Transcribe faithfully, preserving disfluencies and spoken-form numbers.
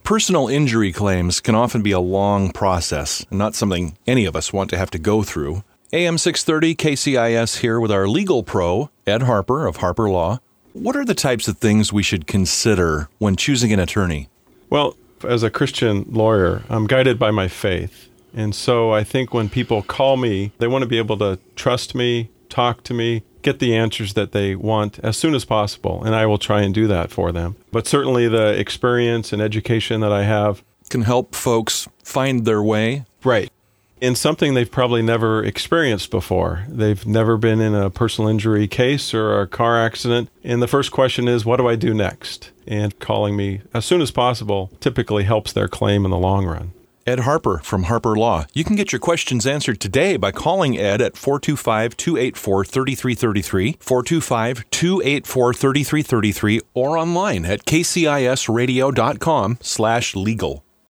Personal injury claims can often be a long process, and not something any of us want to have to go through. A M six thirty K C I S here with our legal pro, Ed Harper of Harper Law. What are the types of things we should consider when choosing an attorney? Well, as a Christian lawyer, I'm guided by my faith. And so I think when people call me, they want to be able to trust me, talk to me, get the answers that they want as soon as possible. And I will try and do that for them. But certainly the experience and education that I have can help folks find their way. Right. In something they've probably never experienced before. They've never been in a personal injury case or a car accident. And the first question is, what do I do next? And calling me as soon as possible typically helps their claim in the long run. Ed Harper from Harper Law. You can get your questions answered today by calling Ed at four two five, two eight four, three three three three, four two five, two eight four, three three three three, or online at kcisradio.com slash legal.